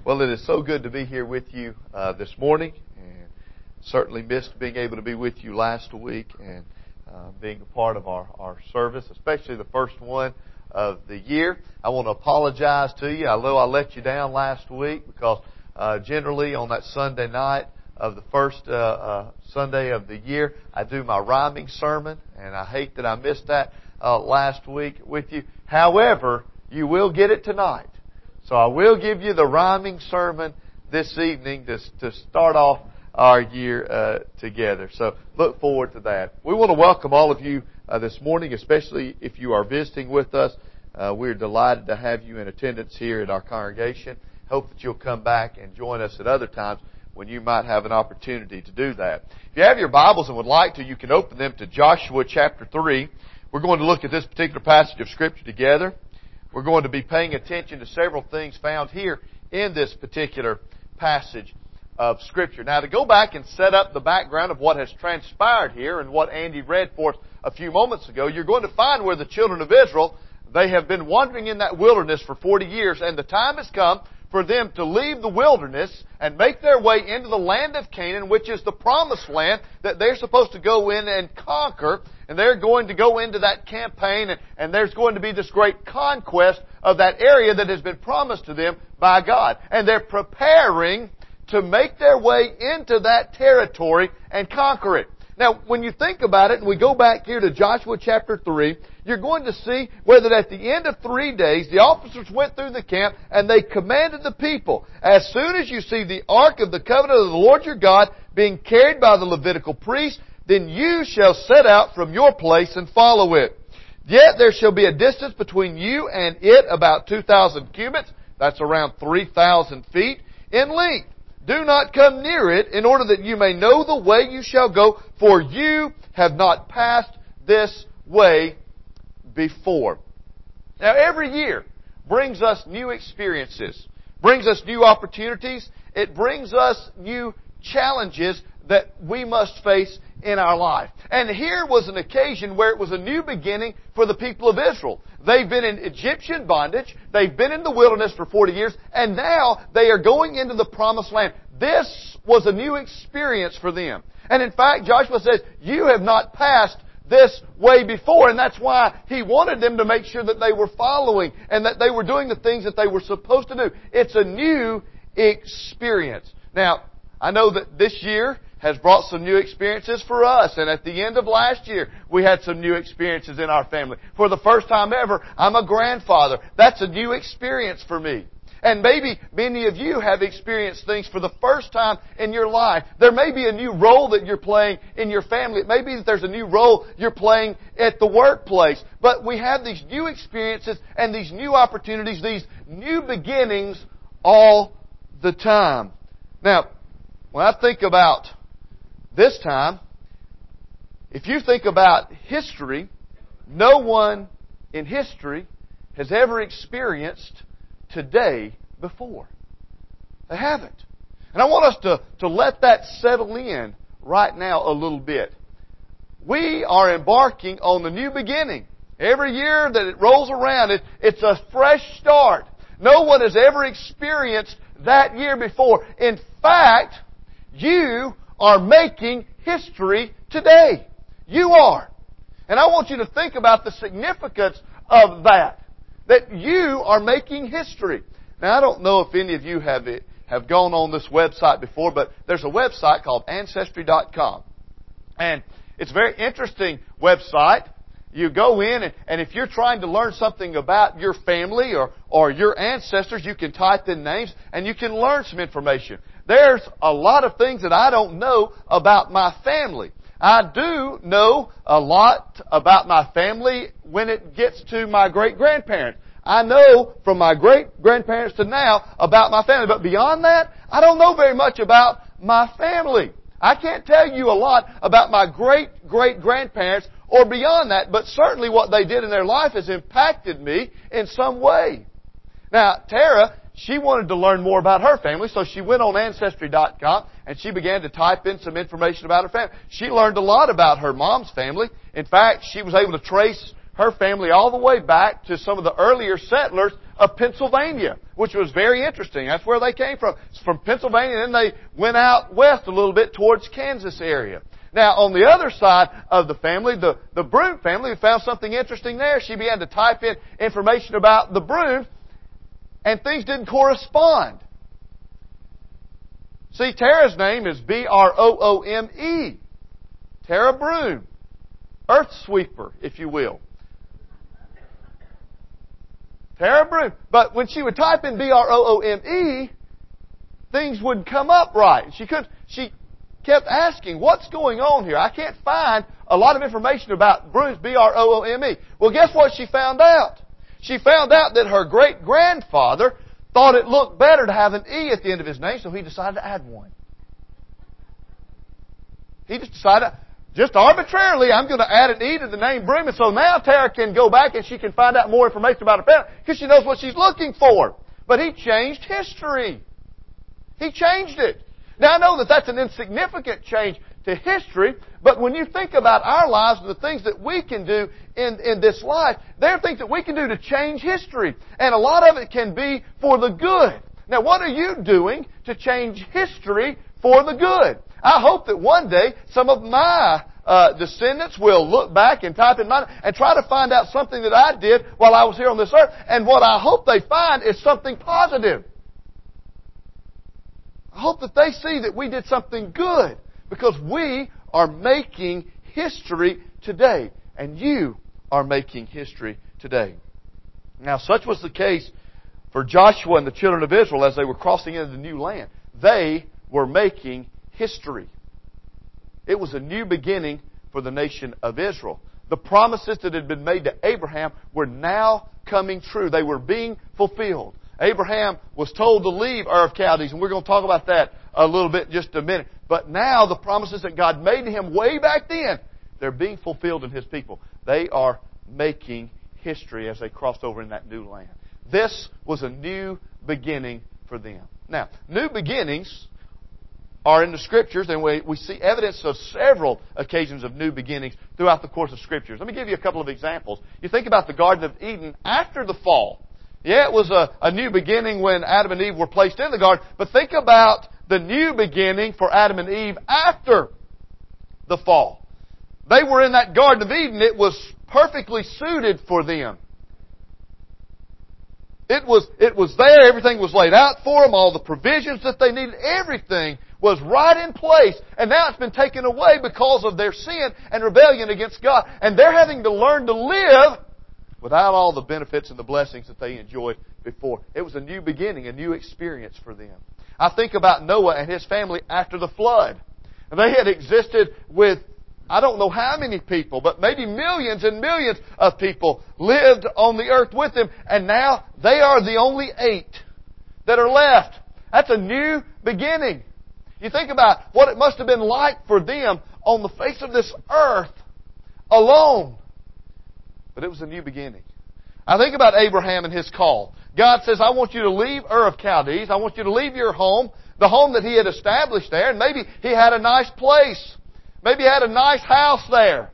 Well, it is so good to be here with you this morning, and certainly missed being able to be with you last week and being a part of our service, especially the first one of the year. I want to apologize to you. I know I let you down last week because generally on that Sunday night of the first Sunday of the year, I do my rhyming sermon, and I hate that I missed that last week with you. However, you will get it tonight. So I will give you the rhyming sermon this evening to start off our year together. So look forward to that. We want to welcome all of you this morning, especially if you are visiting with us. We're delighted to have you in attendance here at our congregation. Hope that you'll come back and join us at other times when you might have an opportunity to do that. If you have your Bibles and would like to, you can open them to Joshua chapter 3. We're going to look at this particular passage of Scripture together. We're going to be paying attention to several things found here in this particular passage of Scripture. Now, to go back and set up the background of what has transpired here and what Andy read for us a few moments ago, you're going to find where the children of Israel, they have been wandering in that wilderness for 40 years, and the time has come for them to leave the wilderness and make their way into the land of Canaan, which is the promised land that they're supposed to go in and conquer. And they're going to go into that campaign, and there's going to be this great conquest of that area that has been promised to them by God. And they're preparing to make their way into that territory and conquer it. Now, when you think about it, and we go back here to Joshua chapter 3, you're going to see where that at the end of 3 days, the officers went through the camp and they commanded the people, as soon as you see the ark of the covenant of the Lord your God being carried by the Levitical priests, then you shall set out from your place and follow it. Yet there shall be a distance between you and it about 2,000 cubits, that's around 3,000 feet, in length. Do not come near it, in order that you may know the way you shall go, for you have not passed this way before. Now, every year brings us new experiences, brings us new opportunities, it brings us new challenges that we must face in our life. And here was an occasion where it was a new beginning for the people of Israel. They've been in Egyptian bondage, they've been in the wilderness for 40 years, and now they are going into the promised land. This was a new experience for them. And in fact, Joshua says, you have not passed this way before, and that's why he wanted them to make sure that they were following and that they were doing the things that they were supposed to do. It's a new experience. Now, I know that this year has brought some new experiences for us. And at the end of last year, we had some new experiences in our family. For the first time ever, I'm a grandfather. That's a new experience for me. And maybe many of you have experienced things for the first time in your life. There may be a new role that you're playing in your family. It may be that there's a new role you're playing at the workplace. But we have these new experiences and these new opportunities, these new beginnings all the time. Now, when I think about this time, if you think about history, no one in history has ever experienced today before. They haven't. And I want us to let that settle in right now a little bit. We are embarking on the new beginning. Every year that it rolls around, it's a fresh start. No one has ever experienced that year before. In fact, you are making history today. You are. And I want you to think about the significance of that you are making history. Now, I don't know if any of you have gone on this website before, but there's a website called Ancestry.com. And it's a very interesting website. You go in, and if you're trying to learn something about your family or your ancestors, you can type in names, and you can learn some information. There's a lot of things that I don't know about my family. I do know a lot about my family when it gets to my great-grandparents. I know from my great-grandparents to now about my family. But beyond that, I don't know very much about my family. I can't tell you a lot about my great-great-grandparents or beyond that, but certainly what they did in their life has impacted me in some way. Now, Tara, she wanted to learn more about her family, so she went on Ancestry.com and she began to type in some information about her family. She learned a lot about her mom's family. In fact, she was able to trace her family all the way back to some of the earlier settlers of Pennsylvania, which was very interesting. That's where they came from. It's from Pennsylvania, and then they went out west a little bit towards Kansas area. Now, on the other side of the family, the Broom family, we found something interesting there. She began to type in information about the Brooms, and things didn't correspond. See, Tara's name is Broome. Tara Broom. Earth sweeper, if you will. Tara Broom. But when she would type in Broome, things wouldn't come up right. She kept asking, what's going on here? I can't find a lot of information about Brooms, Broome. Well, guess what she found out? She found out that her great-grandfather thought it looked better to have an E at the end of his name, so he decided to add one. He just decided, just arbitrarily, I'm going to add an E to the name Broom, and so now Tara can go back and she can find out more information about her family because she knows what she's looking for. But he changed history. He changed it. Now, I know that that's an insignificant change to history, but when you think about our lives and the things that we can do in this life, there are things that we can do to change history. And a lot of it can be for the good. Now, what are you doing to change history for the good? I hope that one day some of my descendants will look back and type in mind and try to find out something that I did while I was here on this earth. And what I hope they find is something positive. I hope that they see that we did something good because we are making history today. And you are making history today. Now, such was the case for Joshua and the children of Israel as they were crossing into the new land. They were making history. It was a new beginning for the nation of Israel. The promises that had been made to Abraham were now coming true. They were being fulfilled. Abraham was told to leave Ur of Chaldees, and we're going to talk about that a little bit in just a minute. But now the promises that God made to him way back then, they're being fulfilled in His people. They are making history as they crossed over in that new land. This was a new beginning for them. Now, new beginnings are in the Scriptures, and we see evidence of several occasions of new beginnings throughout the course of Scriptures. Let me give you a couple of examples. You think about the Garden of Eden after the fall. Yeah, it was a new beginning when Adam and Eve were placed in the garden, but think about the new beginning for Adam and Eve after the fall. They were in that Garden of Eden. It was perfectly suited for them. It was there. Everything was laid out for them. All the provisions that they needed. Everything was right in place. And now it's been taken away because of their sin and rebellion against God. And they're having to learn to live without all the benefits and the blessings that they enjoyed before. It was a new beginning, a new experience for them. I think about Noah and his family after the flood. They had existed with, I don't know how many people, but maybe millions and millions of people lived on the earth with them, and now they are the only 8 that are left. That's a new beginning. You think about what it must have been like for them on the face of this earth alone. But it was a new beginning. I think about Abraham and his call. God says, I want you to leave Ur of Chaldees. I want you to leave your home, the home that He had established there. And maybe he had a nice place. Maybe he had a nice house there.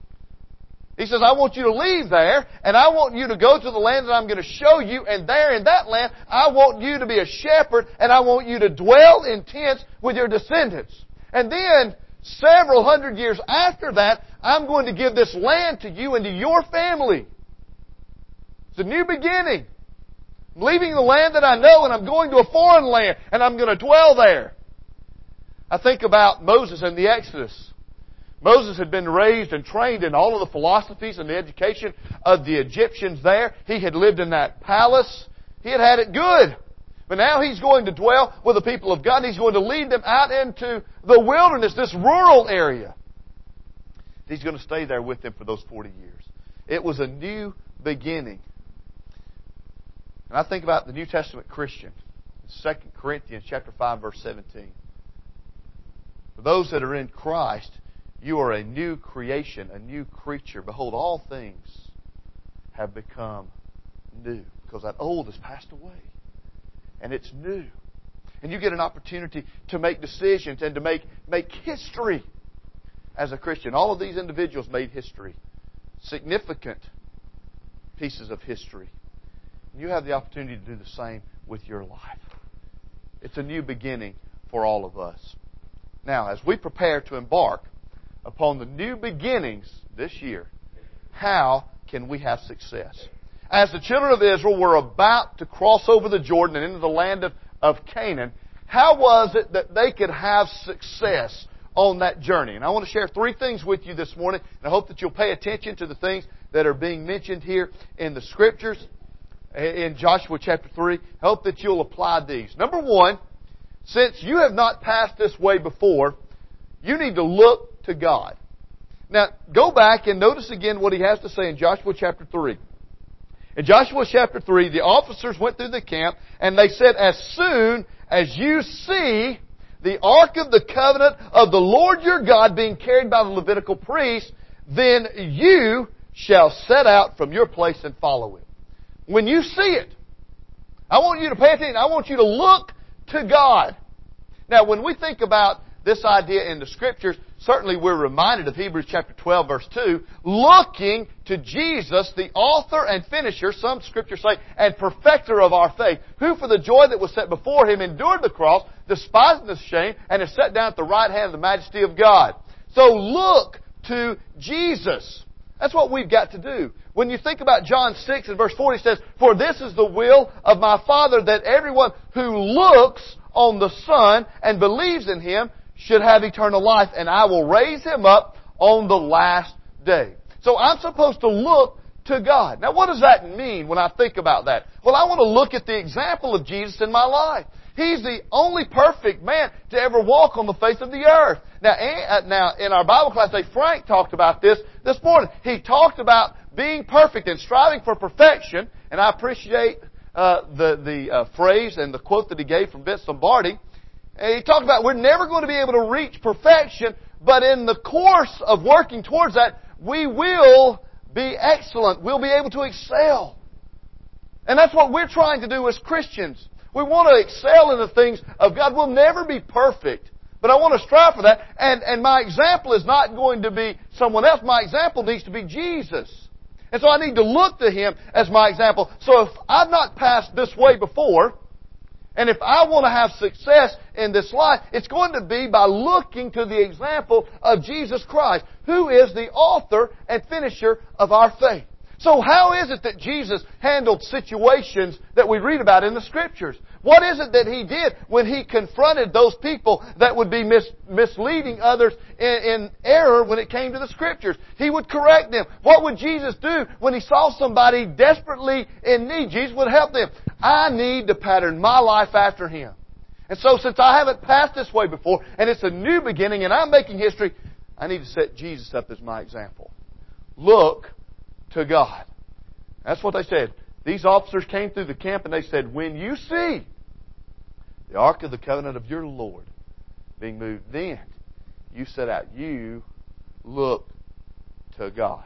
He says, I want you to leave there, and I want you to go to the land that I'm going to show you, and there in that land, I want you to be a shepherd, and I want you to dwell in tents with your descendants. And then, several hundred years after that, I'm going to give this land to you and to your family. It's a new beginning. I'm leaving the land that I know, and I'm going to a foreign land, and I'm going to dwell there. I think about Moses and the Exodus. Moses had been raised and trained in all of the philosophies and the education of the Egyptians there. He had lived in that palace. He had had it good. But now he's going to dwell with the people of God. He's going to lead them out into the wilderness, this rural area. He's going to stay there with them for those 40 years. It was a new beginning. And I think about the New Testament Christian. 2 Corinthians chapter 5, verse 17. For those that are in Christ, you are a new creation, a new creature. Behold, all things have become new. Because that old has passed away. And it's new. And you get an opportunity to make decisions and to make history as a Christian. All of these individuals made history. Significant pieces of history. You have the opportunity to do the same with your life. It's a new beginning for all of us. Now, as we prepare to embark upon the new beginnings this year, how can we have success? As the children of Israel were about to cross over the Jordan and into the land of Canaan, how was it that they could have success on that journey? And I want to share 3 things with you this morning, and I hope that you'll pay attention to the things that are being mentioned here in the Scriptures, in Joshua chapter 3. I hope that you'll apply these. Number 1, since you have not passed this way before, you need to look to God. Now, go back and notice again what he has to say in Joshua chapter 3. In Joshua chapter 3, the officers went through the camp, and they said, as soon as you see the Ark of the Covenant of the Lord your God being carried by the Levitical priests, then you shall set out from your place and follow it. When you see it, I want you to pay attention. I want you to look to God. Now, when we think about this idea in the Scriptures, certainly we're reminded of Hebrews chapter 12, verse 2, looking to Jesus, the author and finisher, some Scriptures say, and perfecter of our faith, who for the joy that was set before Him endured the cross, despising the shame, and is set down at the right hand of the majesty of God. So look to Jesus. That's what we've got to do. When you think about John 6 and verse 4, He says, for this is the will of my Father, that everyone who looks on the Son and believes in Him should have eternal life, and I will raise him up on the last day. So I'm supposed to look to God. Now, what does that mean when I think about that? Well, I want to look at the example of Jesus in my life. He's the only perfect man to ever walk on the face of the earth. Now, in our Bible class, Frank talked about this morning. He talked about being perfect and striving for perfection, and I appreciate the phrase and the quote that he gave from Vince Lombardi. And he talked about we're never going to be able to reach perfection, but in the course of working towards that, we will be excellent. We'll be able to excel. And that's what we're trying to do as Christians. We want to excel in the things of God. We'll never be perfect, but I want to strive for that. And my example is not going to be someone else. My example needs to be Jesus. And so I need to look to Him as my example. So if I've not passed this way before, and if I want to have success in this life, it's going to be by looking to the example of Jesus Christ, who is the author and finisher of our faith. So how is it that Jesus handled situations that we read about in the Scriptures? What is it that He did when He confronted those people that would be misleading others in error when it came to the Scriptures? He would correct them. What would Jesus do when He saw somebody desperately in need? Jesus would help them. I need to pattern my life after Him. And so since I haven't passed this way before, and it's a new beginning, and I'm making history, I need to set Jesus up as my example. Look to God. That's what they said. These officers came through the camp and they said, when you see the Ark of the Covenant of your Lord being moved, then you set out. You look to God.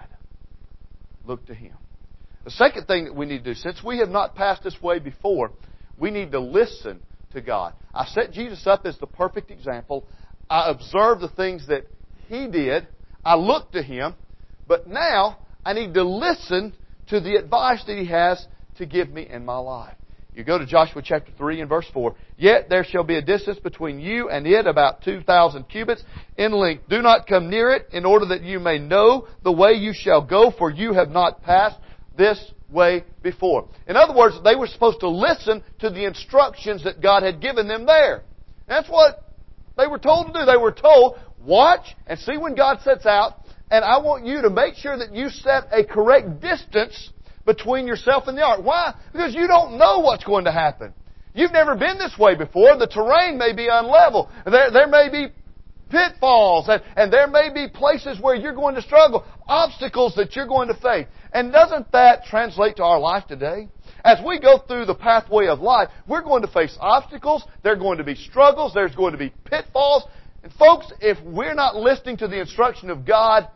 Look to Him. The second thing that we need to do, since we have not passed this way before, we need to listen to God. I set Jesus up as the perfect example. I observed the things that He did. I looked to Him. But now I need to listen to the advice that He has to give me in my life. You go to Joshua chapter 3 and verse 4. Yet there shall be a distance between you and it, about 2,000 cubits in length. Do not come near it, in order that you may know the way you shall go, for you have not passed this way before. In other words, they were supposed to listen to the instructions that God had given them there. That's what they were told to do. They were told, watch and see when God sets out, and I want you to make sure that you set a correct distance between yourself and the ark. Why? Because you don't know what's going to happen. You've never been this way before. The terrain may be unlevel. There may be pitfalls, and there may be places where you're going to struggle, obstacles that you're going to face. And doesn't that translate to our life today? As we go through the pathway of life, we're going to face obstacles, there are going to be struggles, there's going to be pitfalls. And folks, if we're not listening to the instruction of God,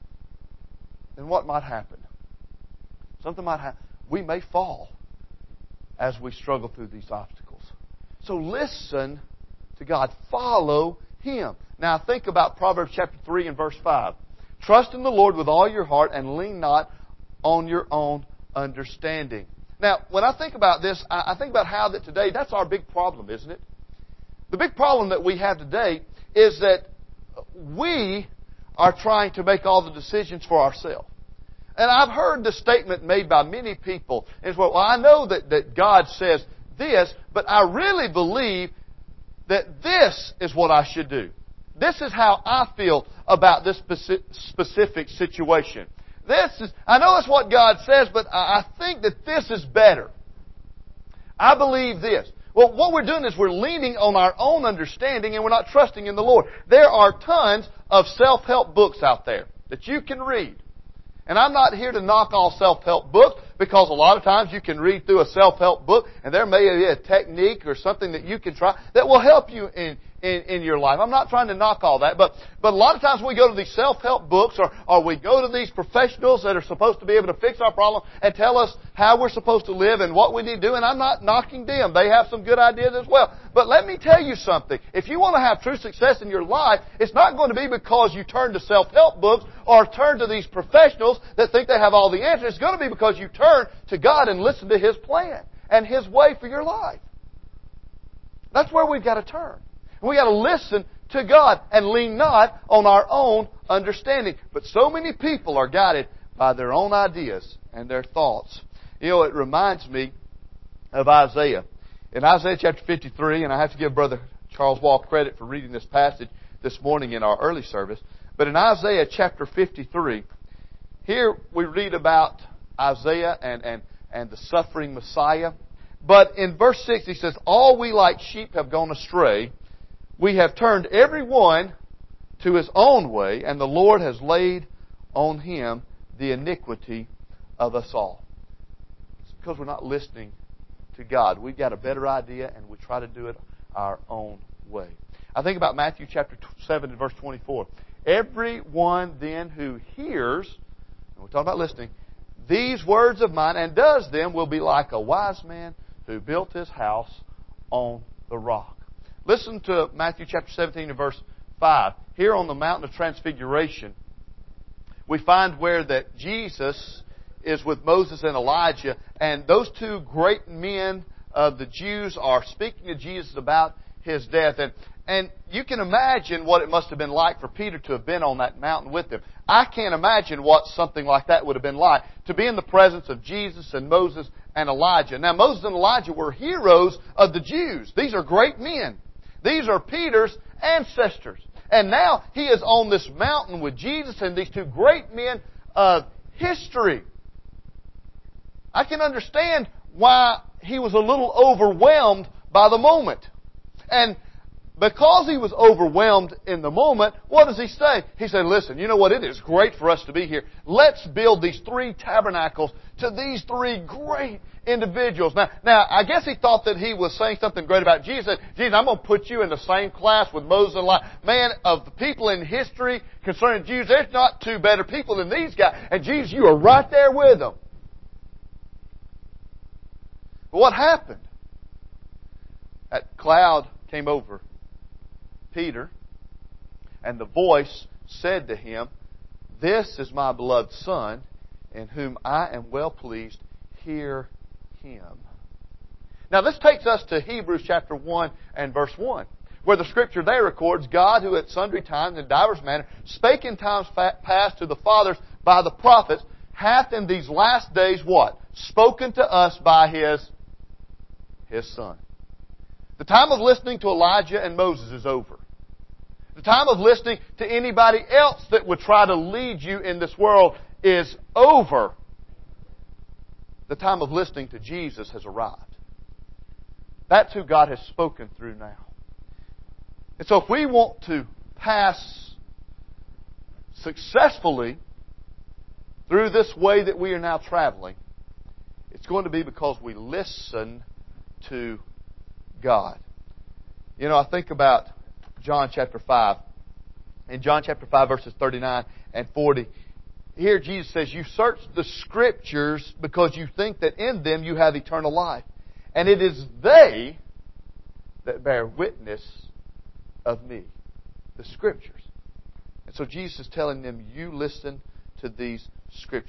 then what might happen? Something might happen. We may fall as we struggle through these obstacles. So listen to God. Follow Him. Now think about Proverbs chapter 3 and verse 5. Trust in the Lord with all your heart and lean not on your own understanding. Now, when I think about this, I think about how that today, that's our big problem, isn't it? The big problem that we have today is that we are trying to make all the decisions for ourselves. And I've heard this statement made by many people. It's, well, I know that God says this, but I really believe that this is what I should do. This is how I feel about this specific situation. I know it's what God says, but I think that this is better. I believe this. Well, what we're doing is we're leaning on our own understanding and we're not trusting in the Lord. There are tons of self-help books out there that you can read. And I'm not here to knock all self-help books, because a lot of times you can read through a self-help book and there may be a technique or something that you can try that will help you in your life. I'm not trying to knock all that, but a lot of times we go to these self-help books or we go to these professionals that are supposed to be able to fix our problem and tell us how we're supposed to live and what we need to do, and I'm not knocking them. They have some good ideas as well. But let me tell you something. If you want to have true success in your life, it's not going to be because you turn to self-help books or turn to these professionals that think they have all the answers. It's going to be because you turn to God and listen to His plan and His way for your life. That's where we've got to turn. We've got to listen to God and lean not on our own understanding. But so many people are guided by their own ideas and their thoughts. You know, it reminds me of Isaiah. In Isaiah chapter 53, and I have to give Brother Charles Wall credit for reading this passage this morning in our early service. But in Isaiah chapter 53, here we read about Isaiah and the suffering Messiah. But in verse 6 he says, "All we like sheep have gone astray. We have turned every one to his own way, and the Lord has laid on Him the iniquity of us all." It's because we're not listening to God. We've got a better idea, and we try to do it our own way. I think about Matthew chapter 7 and verse 24. "Everyone then who hears," and we're talking about listening, "these words of mine and does them will be like a wise man who built his house on the rock." Listen to Matthew chapter 17 and verse 5. Here on the Mountain of Transfiguration, we find where that Jesus is with Moses and Elijah, and those two great men of the Jews are speaking to Jesus about His death. And you can imagine what it must have been like for Peter to have been on that mountain with them. I can't imagine what something like that would have been like, to be in the presence of Jesus and Moses and Elijah. Now, Moses and Elijah were heroes of the Jews. These are great men. These are Peter's ancestors. And now he is on this mountain with Jesus and these two great men of history. I can understand why he was a little overwhelmed by the moment. And because he was overwhelmed in the moment, what does he say? He said, "Listen, you know what? It is great for us to be here. Let's build these 3 tabernacles to these 3 great individuals." Now, I guess he thought that he was saying something great about Jesus. "Jesus, I'm going to put you in the same class with Moses and Elijah. Man, of the people in history concerning Jews, there's not 2 better people than these guys. And Jesus, you are right there with them." But what happened? That cloud came over Peter, and the voice said to him, "This is my beloved Son, in whom I am well pleased. Hear Him." Now this takes us to Hebrews chapter 1 and verse 1, where the Scripture there records, "God, who at sundry times in divers manners spake in times past to the fathers by the prophets, hath in these last days" what? "Spoken to us by His Son." The time of listening to Elijah and Moses is over. The time of listening to anybody else that would try to lead you in this world is over. The time of listening to Jesus has arrived. That's who God has spoken through now. And so if we want to pass successfully through this way that we are now traveling, it's going to be because we listen to God. You know, I think about John chapter 5. In John chapter 5, verses 39 and 40, here Jesus says, "You search the Scriptures because you think that in them you have eternal life. And it is they that bear witness of me." The Scriptures. And so Jesus is telling them, you listen to these Scriptures.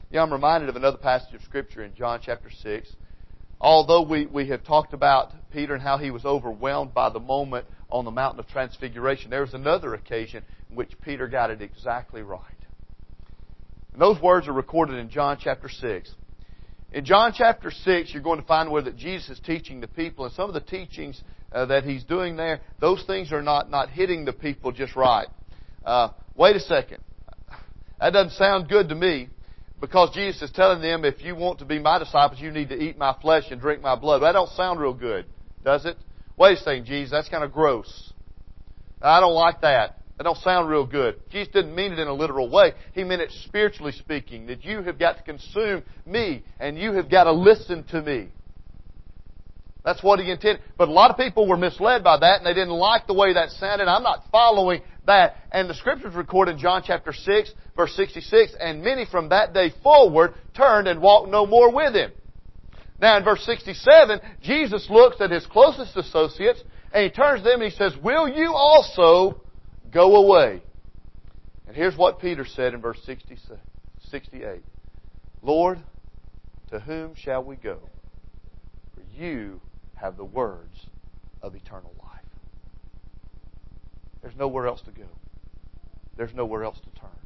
Yeah, I'm reminded of another passage of Scripture in John chapter 6. Although we have talked about Peter and how he was overwhelmed by the moment on the mountain of transfiguration, there was another occasion in which Peter got it exactly right. And those words are recorded in John chapter 6. In John chapter 6, you're going to find where that Jesus is teaching the people, and some of the teachings that He's doing there, those things are not hitting the people just right. Wait a second. That doesn't sound good to me, because Jesus is telling them, if you want to be my disciples, you need to eat my flesh and drink my blood. That don't sound real good, does it? Wait a second, Jesus, that's kind of gross. I don't like that. That don't sound real good. Jesus didn't mean it in a literal way. He meant it spiritually speaking, that you have got to consume me and you have got to listen to me. That's what He intended. But a lot of people were misled by that and they didn't like the way that sounded. I'm not following that. And the Scriptures record in John chapter 6, verse 66, and many from that day forward turned and walked no more with Him. Now in verse 67, Jesus looks at His closest associates and He turns to them and He says, will you also go away? And here's what Peter said in verse 68. Lord, to whom shall we go? For you have the words of eternal life. There's nowhere else to go. There's nowhere else to turn.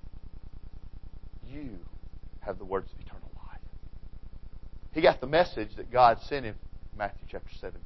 You have the words of eternal life. He got the message that God sent him in Matthew chapter 17.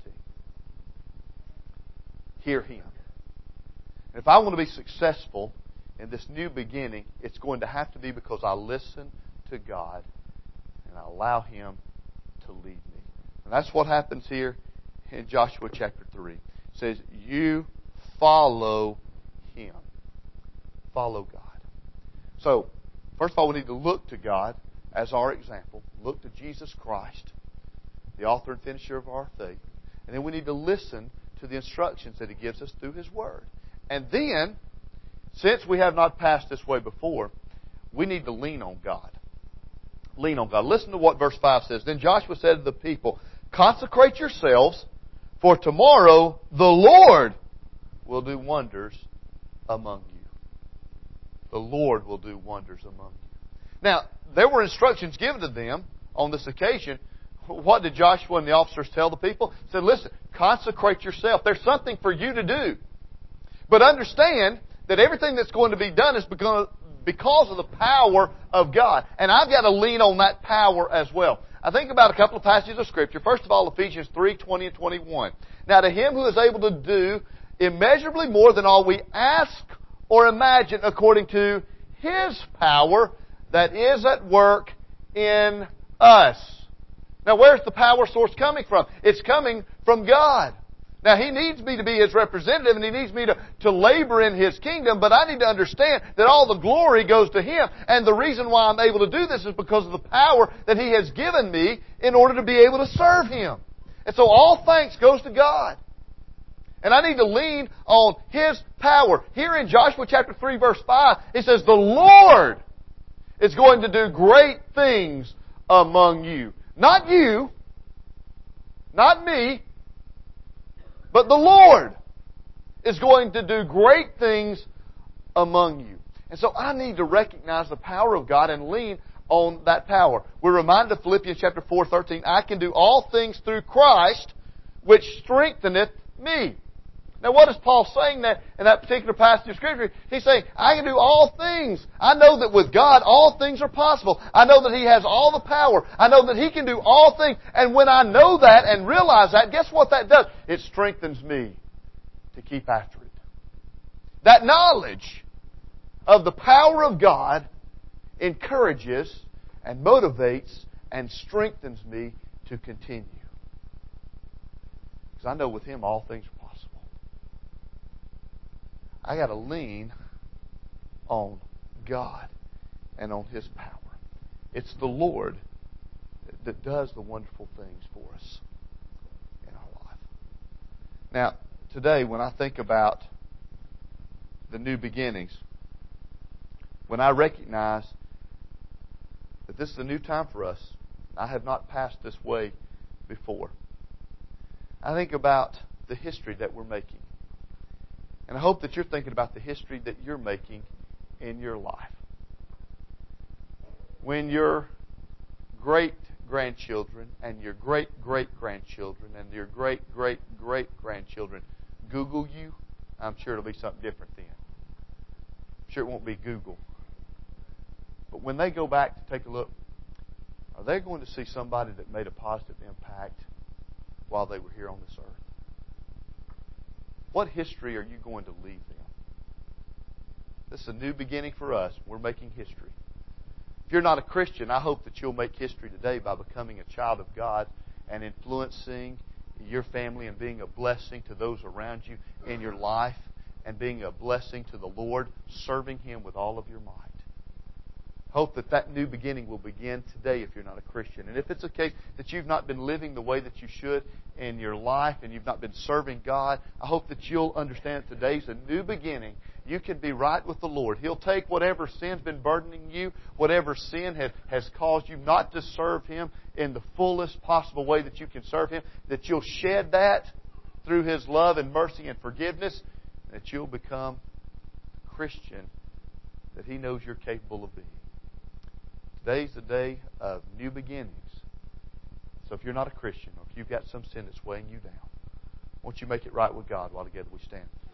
Hear Him. And if I want to be successful in this new beginning, it's going to have to be because I listen to God and I allow Him to lead me. And that's what happens here in Joshua chapter 3. It says, you follow Him. Follow God. So, first of all, we need to look to God as our example. Look to Jesus Christ, the author and finisher of our faith. And then we need to listen to the instructions that He gives us through His Word. And then, since we have not passed this way before, we need to lean on God. Lean on God. Listen to what verse 5 says. Then Joshua said to the people, consecrate yourselves, for tomorrow the Lord will do wonders among you. The Lord will do wonders among you. Now, there were instructions given to them on this occasion. What did Joshua and the officers tell the people? They said, listen, consecrate yourself. There's something for you to do. But understand that everything that's going to be done is because of the power of God. And I've got to lean on that power as well. I think about a couple of passages of Scripture. First of all, Ephesians 3:20 and 21. Now to Him who is able to do immeasurably more than all we ask or imagine, according to His power that is at work in us. Now where's the power source coming from? It's coming from God. Now, He needs me to be His representative and He needs me to labor in His kingdom, but I need to understand that all the glory goes to Him. And the reason why I'm able to do this is because of the power that He has given me in order to be able to serve Him. And so all thanks goes to God. And I need to lean on His power. Here in Joshua chapter 3 verse 5, it says, the Lord is going to do great things among you. Not you, not me, but the Lord is going to do great things among you. And so I need to recognize the power of God and lean on that power. We're reminded of Philippians chapter 4:13. I can do all things through Christ, which strengtheneth me. Now what is Paul saying that in that particular passage of Scripture? He's saying, I can do all things. I know that with God, all things are possible. I know that He has all the power. I know that He can do all things. And when I know that and realize that, guess what that does? It strengthens me to keep after it. That knowledge of the power of God encourages and motivates and strengthens me to continue. Because I know with Him all things are possible. I got to lean on God and on His power. It's the Lord that does the wonderful things for us in our life. Now, today when I think about the new beginnings, when I recognize that this is a new time for us, I have not passed this way before, I think about the history that we're making. And I hope that you're thinking about the history that you're making in your life. when your great-grandchildren and your great-great-grandchildren and your great-great-great-grandchildren Google you, I'm sure it'll be something different then. I'm sure it won't be Google. But when they go back to take a look, are they going to see somebody that made a positive impact while they were here on this earth? What history are you going to leave them? This is a new beginning for us. We're making history. If you're not a Christian, I hope that you'll make history today by becoming a child of God and influencing your family and being a blessing to those around you in your life and being a blessing to the Lord, serving Him with all of your might. Hope that that new beginning will begin today if you're not a Christian. And if it's a case that you've not been living the way that you should in your life and you've not been serving God, I hope that you'll understand that today's a new beginning. You can be right with the Lord. He'll take whatever sin's been burdening you, whatever sin has caused you not to serve Him in the fullest possible way that you can serve Him, that you'll shed that through His love and mercy and forgiveness, that you'll become a Christian that He knows you're capable of being. Today's the day of new beginnings. So if you're not a Christian or if you've got some sin that's weighing you down, won't you make it right with God while together we stand?